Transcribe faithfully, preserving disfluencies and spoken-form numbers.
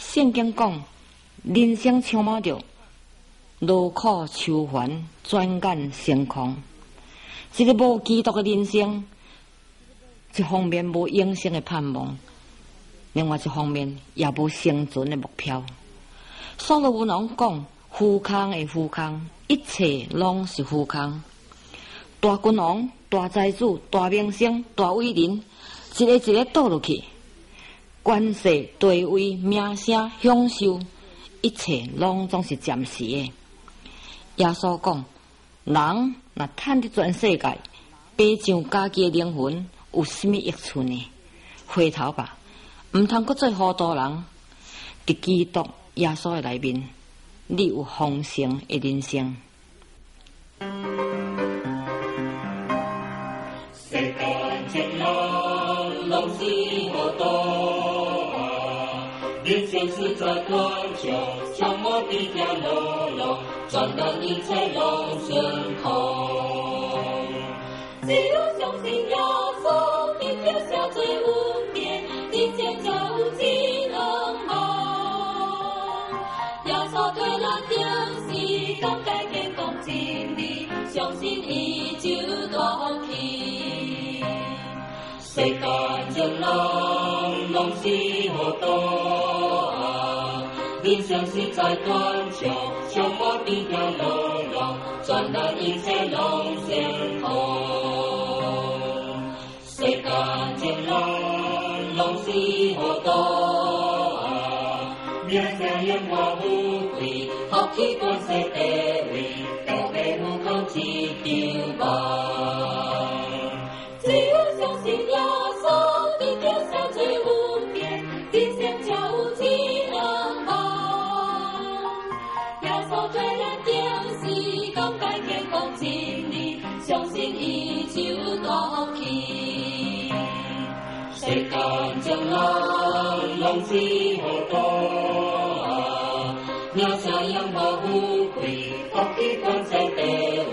圣经讲，人生充满着劳苦愁烦，转眼成空。一个无基督的人生，一方面无永生的盼望，另外一方面也无生存的目标。所罗门王讲，富康的富康，一切拢是富康。大君王、大财主、大明星、大伟人，一个一个倒落去，权势、地位、名声、享受，一切拢总是暂时的。耶稣讲，人若赚得全世界，白上家己的灵魂，有什么益处呢？回头吧，毋通搁做糊涂人。伫基督耶稣的内面，你有丰盛的人生。 世間情人攏是無道啊，人生實在短暫，將我比較落落，賺得一切攏成空。只有相信耶穌，你撇下最污點，人生才有只能望。耶穌退了定死，剛改變講真理，相信伊就大起。世間情人攏是無道啊，人生實在短暫，將我比較落落，賺得一切攏成空。世間情人攏是無道啊，名聲榮華富貴，學起官勢地位，都要有靠一條網。只有相信耶穌，你撇下最污點，人生才有只能望。耶穌退了定死，剛改變講真理，相信伊就大起。世間情人攏是無道啊，名聲榮華富貴，學起官勢地